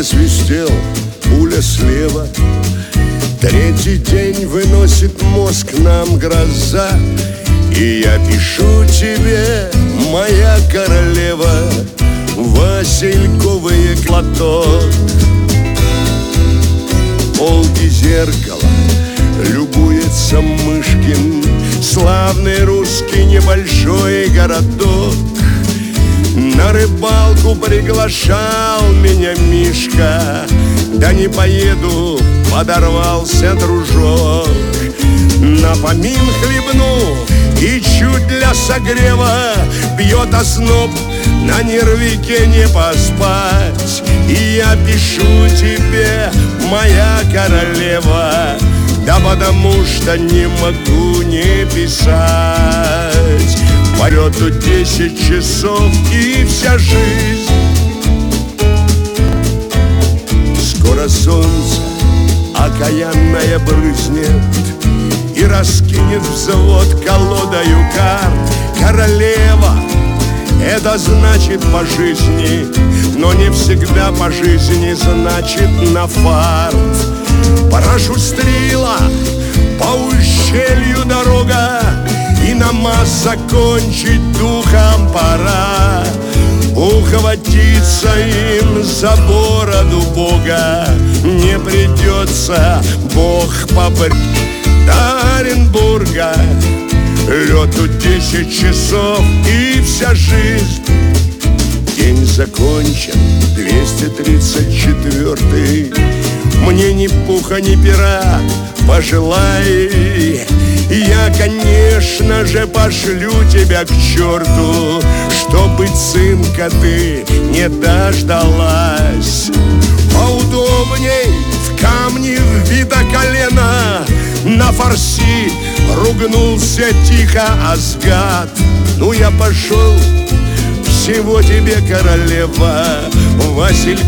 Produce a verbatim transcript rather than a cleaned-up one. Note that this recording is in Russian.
просвистел, пуля слева. Третий день выносит мозг нам гроза, и я пишу тебе, моя королева, васильковый платок. Полки зеркала любуется Мышкин, славный русский небольшой городок. На рыбалку приглашал меня Мишка, да не поеду, подорвался дружок. На помин хлебну и чуть для согрева бьет озноб, на нервике не поспать. И я пишу тебе, моя королева, да потому что не могу не писать. Полету десять часов и вся жизнь. Скоро солнце окаянное брызнет и раскинет взвод колодою карт. Королева — это значит по жизни, но не всегда по жизни значит на фарт. Пора шустрила, по ущелью дорога, и намаз закончить духом пора. Ухватиться им за бороду Бога не придется, Бог побр... до Оренбурга. Лету десять часов и вся жизнь. День закончен, двести тридцать четвёртый. Мне ни пуха, ни пера, пожелай. Я, конечно же, пошлю тебя к черту, чтобы, цинка, ты не дождалась. Поудобней в камне вбито колено, на фарси ругнулся тихо Асгад. Ну, я пошел, всего тебе, королева, Василь.